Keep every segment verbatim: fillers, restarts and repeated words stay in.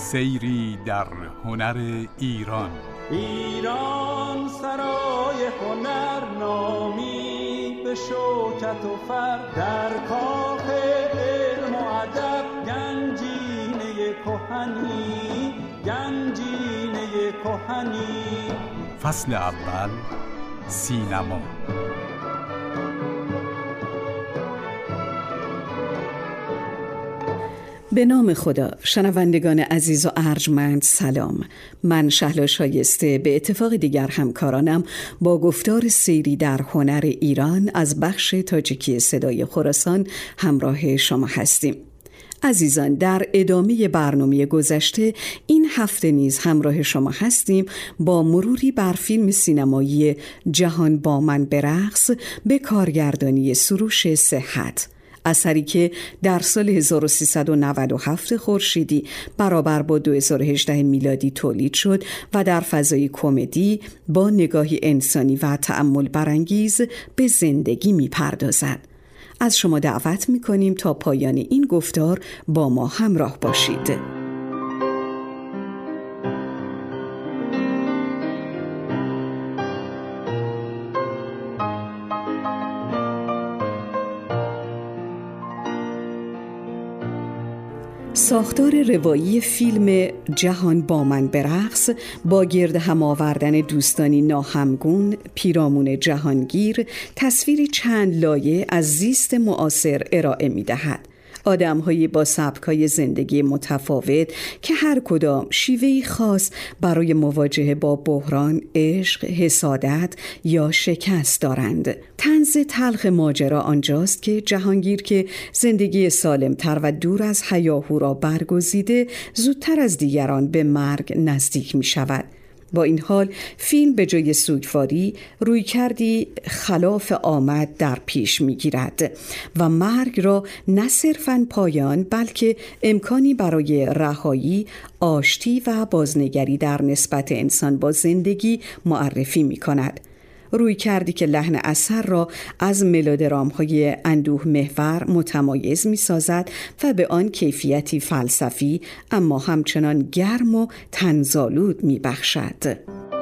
سیری در هنر ایران. ایران سرای هنر نامی، به شوکت و فر در کاخ علم و ادب، گنجینه کهنی گنجینه کهنی. فصل اول، سینما. به نام خدا. شنوندگان عزیز و ارجمند سلام. من شهلا شایسته به اتفاق دیگر همکارانم با گفتار سیری در هنر ایران از بخش تاجیکی صدای خراسان همراه شما هستیم. عزیزان، در ادامه برنامه گذشته این هفته نیز همراه شما هستیم با مروری بر فیلم سینمایی جهان با من به رقص به کارگردانی سروش صحت، اثری که در سال هزار و سیصد و نود و هفت خورشیدی برابر با دو هزار و هجده میلادی تولید شد و در فضای کمدی با نگاهی انسانی و تأمل برانگیز به زندگی می‌پردازد. از شما دعوت می‌کنیم تا پایان این گفتار با ما همراه باشید. ساختار روایی فیلم جهان با من به رقص با گرد هم آوردن دوستانی ناهمگون، پیرامون جهانگیر، تصویری چند لایه از زیست معاصر ارائه می‌دهد. آدم‌هایی با سبک‌های زندگی متفاوت که هر کدام شیوهی خاص برای مواجهه با بحران، عشق، حسادت یا شکست دارند. طنز تلخ ماجرا آنجاست که جهانگیر که زندگی سالمتر و دور از هیاهو را برگزیده، زودتر از دیگران به مرگ نزدیک می‌شود. با این حال فیلم به جای سوگواری روی کردی خلاف آمد در پیش میگیرد و مرگ را نه صرفاً پایان بلکه امکانی برای رهایی، آشتی و بازنگری در نسبت انسان با زندگی معرفی می کند. روی کردی که لحن اثر را از ملودرام‌های اندوه محور متمایز می‌سازد و به آن کیفیتی فلسفی اما همچنان گرم و طنزآلود می‌بخشد.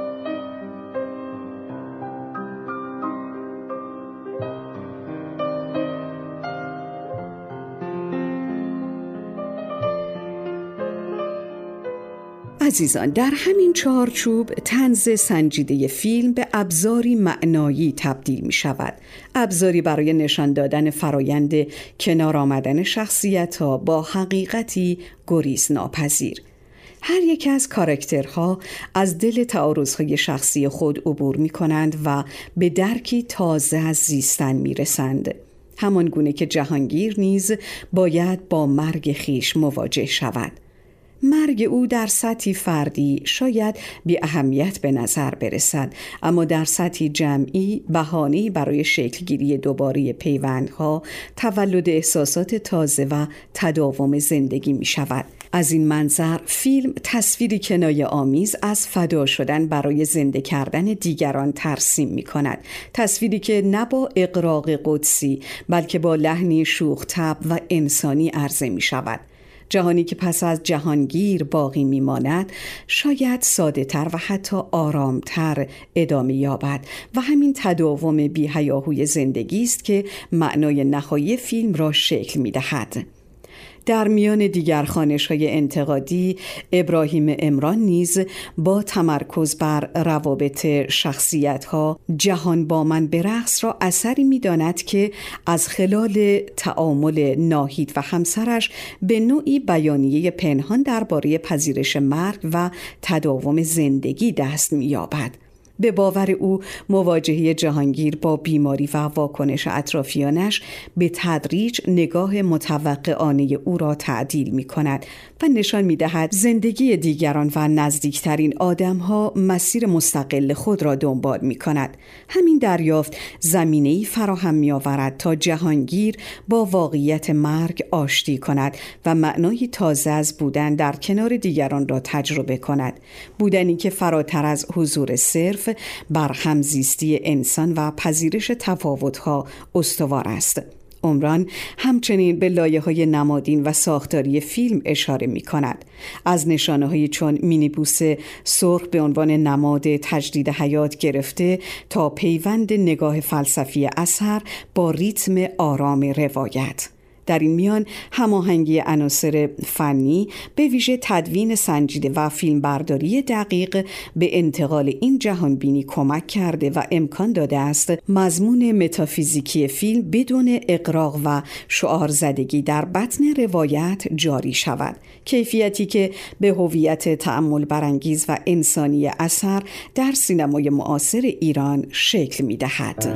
عزیزان، در همین چارچوب طنز سنجیده فیلم به ابزاری معنایی تبدیل می شود. ابزاری برای نشان دادن فرایند کنار آمدن شخصیت‌ها با حقیقتی گریز ناپذیر. هر یک از کاراکترها از دل تعارض‌های شخصی خود عبور می کنند و به درکی تازه از زیستن می رسند. همان گونه که جهانگیر نیز باید با مرگ خویش مواجه شود. مرگ او در سطحی فردی شاید بی اهمیت به نظر برسد، اما در سطحی جمعی بهانه‌ای برای شکلگیری دوباره پیوندها، تولد احساسات تازه و تداوم زندگی می شود. از این منظر فیلم تصویری کنایه آمیز از فدا شدن برای زنده کردن دیگران ترسیم می کند. تصویری که نه با اغراق قدسی بلکه با لحنی شوخ طبع و انسانی عرضه می شود. جهانی که پس از جهانگیر باقی میماند شاید ساده تر و حتی آرامتر ادامه یابد و همین تداوم بی هیاهوی زندگی است که معنای نهایی فیلم را شکل میدهد. در میان دیگر خوانش‌های انتقادی، ابراهیم عمران نیز با تمرکز بر روابط شخصیت‌ها جهان با من به رقص را اثری می‌داند که از خلال تعامل ناهید و همسرش به نوعی بیانیه پنهان درباره پذیرش مرگ و تداوم زندگی دست می‌یابد. به باور او مواجهه جهانگیر با بیماری و واکنش اطرافیانش به تدریج نگاه متوقعانه او را تعدیل می کند و نشان می دهد زندگی دیگران و نزدیکترین آدمها مسیر مستقل خود را دنبال می کند. همین دریافت زمینه‌ای فراهم می آورد تا جهانگیر با واقعیت مرگ آشتی کند و معنای تازه از بودن در کنار دیگران را تجربه کند. بودنی که فراتر از حضور صرف بر همزیستی انسان و پذیرش تفاوت‌ها استوار است. عمران همچنین به لایه‌های نمادین و ساختاری فیلم اشاره می‌کند. از نشانه‌هایی چون مینیبوس سرخ به عنوان نماد تجدید حیات گرفته تا پیوند نگاه فلسفی اثر با ریتم آرام روایت. در این میان هماهنگی عناصر فنی به ویژه تدوین سنجیده و فیلمبرداری دقیق به انتقال این جهانبینی کمک کرده و امکان داده است مضمون متافیزیکی فیلم بدون اغراق و شعارزدگی در بطن روایت جاری شود، کیفیتی که به هویت تأمل برانگیز و انسانی اثر در سینمای معاصر ایران شکل می‌دهد.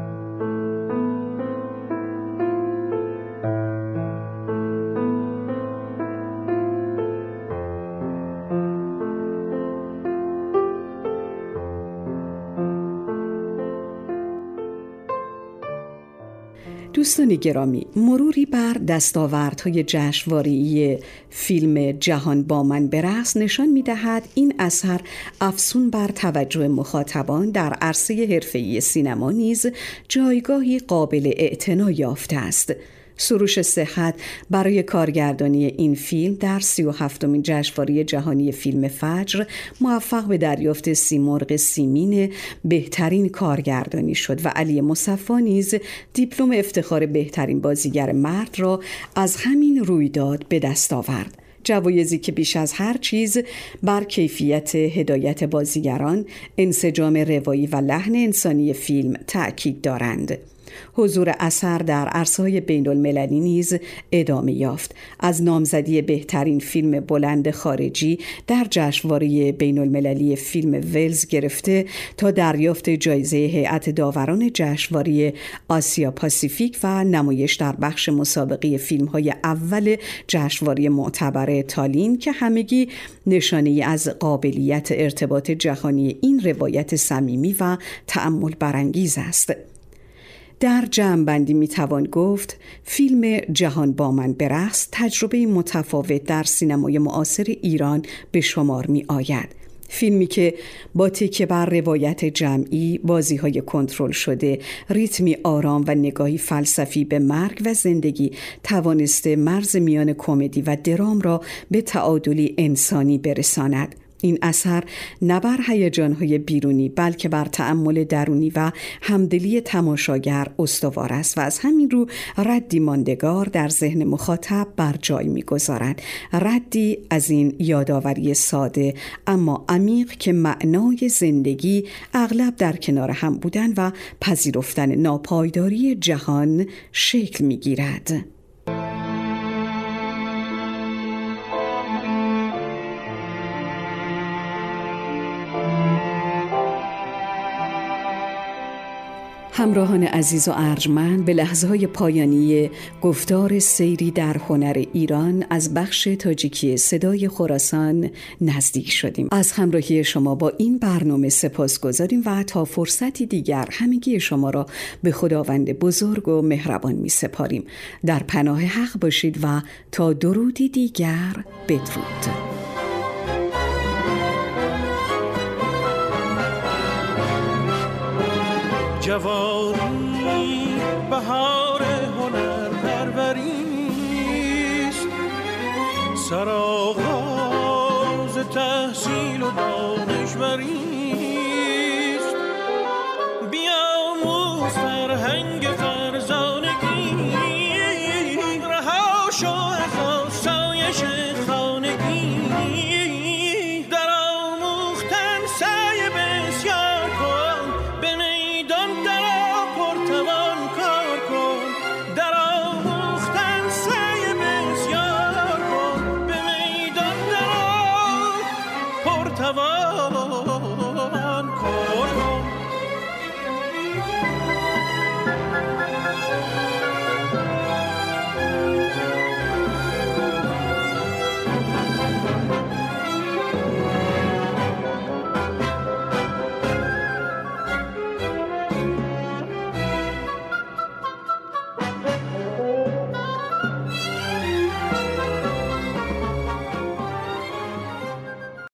دوستان گرامی، مروری بر دستاوردهای جشنواره‌ای فیلم جهان با من به رقص نشان می‌دهد این اثر افزون بر توجه مخاطبان در عرصه حرفه‌ای سینما نیز جایگاهی قابل اعتنا یافته است. سروش صحت برای کارگردانی این فیلم در سی و هفتمین جشنواره جهانی فیلم فجر موفق به دریافت سیمرغ سیمین بهترین کارگردانی شد و علی مصفی نیز دیپلم افتخار بهترین بازیگر مرد را از همین رویداد به دست آورد. جوایزی که بیش از هر چیز بر کیفیت هدایت بازیگران، انسجام روایی و لحن انسانی فیلم تأکید دارند. حضور اثر در عرصه‌های بین‌المللی نیز ادامه یافت. از نامزدی بهترین فیلم بلند خارجی در جشنواره بین‌المللی فیلم ولز گرفته تا دریافت جایزه هیئت داوران جشنواره آسیا پاسیفیک و نمایش در بخش مسابقه فیلم‌های اول جشنواره معتبر تالین که همگی نشانه‌ای از قابلیت ارتباط جهانی این روایت صمیمی و تأمل برانگیز است. در جمع‌بندی میتوان گفت فیلم جهان با من به رقص تجربه متفاوت در سینمای معاصر ایران به شمار می آید. فیلمی که با تکیه بر روایت جمعی، بازی‌های کنترل شده، ریتمی آرام و نگاهی فلسفی به مرگ و زندگی توانسته مرز میان کمدی و درام را به تعادلی انسانی برساند. این اثر نه بر هیجان‌های بیرونی بلکه بر تأمل درونی و همدلی تماشاگر استوار است و از همین رو ردی ماندگار در ذهن مخاطب بر جای می‌گذارد. ردی از این یادآوری ساده اما عمیق که معنای زندگی اغلب در کنار هم بودن و پذیرفتن ناپایداری جهان شکل می‌گیرد. همراهان عزیز و ارجمند، به لحظه‌های پایانی گفتار سیری در هنر ایران از بخش تاجیکی صدای خراسان نزدیک شدیم. از همراهی شما با این برنامه سپاسگزاریم و تا فرصتی دیگر همگی شما را به خداوند بزرگ و مهربان می سپاریم. در پناه حق باشید و تا درودی دیگر بدرود. جوانی بهار هنر پروریست، سرآغاز تحصیل و دانشوریست. بیاموز فرهنگ فرزانگی، رها شو از آسایش خانگی. در آموختن سعی بسیار کن، به میدان درآ پرتوان کار کن. در آموختن سعی بسیار کن، به میدان درآ پرتوان